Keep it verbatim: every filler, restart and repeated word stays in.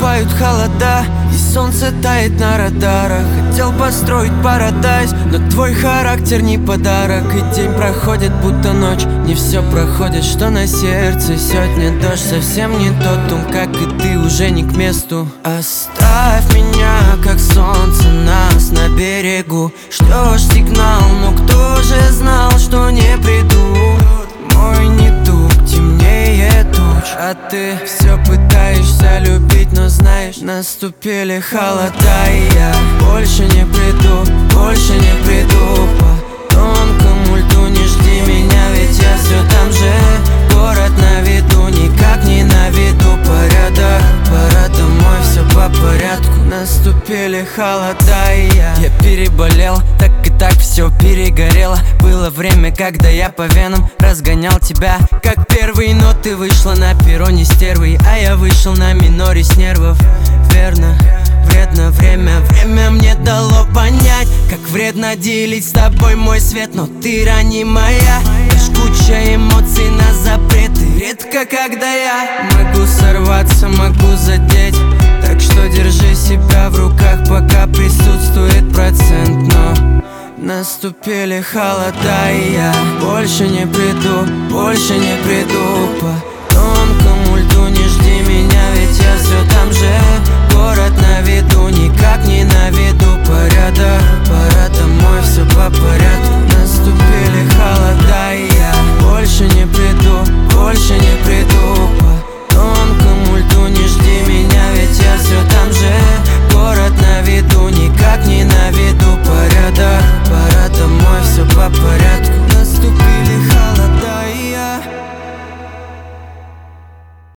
Наступают холода, и солнце тает на радарах. Хотел построить парадайз, но твой характер не подарок. И день проходит, будто ночь, не все проходит, что на сердце. Сегодня дождь совсем не тот, ум, как и ты, уже не к месту. Оставь меня, как солнце нас на берегу. Что ж сигнал, но кто же знал, что не приду? Мой недуг темнее туч, а ты все пытаешься любить, но знаешь, наступили холода, и я больше не приду, больше не приду. По тонкому льду не жди меня, ведь я все там же. Город на виду, никак не на виду. Порядок, пора домой, все по порядку. Наступили холода, и я Я переболел, так и так все перегорело. Было время, когда я по венам разгонял тебя, как первые ноты. Вышла на перроне стервой, а я вышел на миноре с нервов. Верно, вредно время, время мне дало понять, как вредно делить с тобой мой свет. Но ты ранимая, лишь куча эмоций на запреты. Редко, когда я могу сорваться, могу задеть. Так что держи себя в руках, пока присутствует процент. Но наступили холода, и я больше не приду, больше не приду. По тонкому льду не жду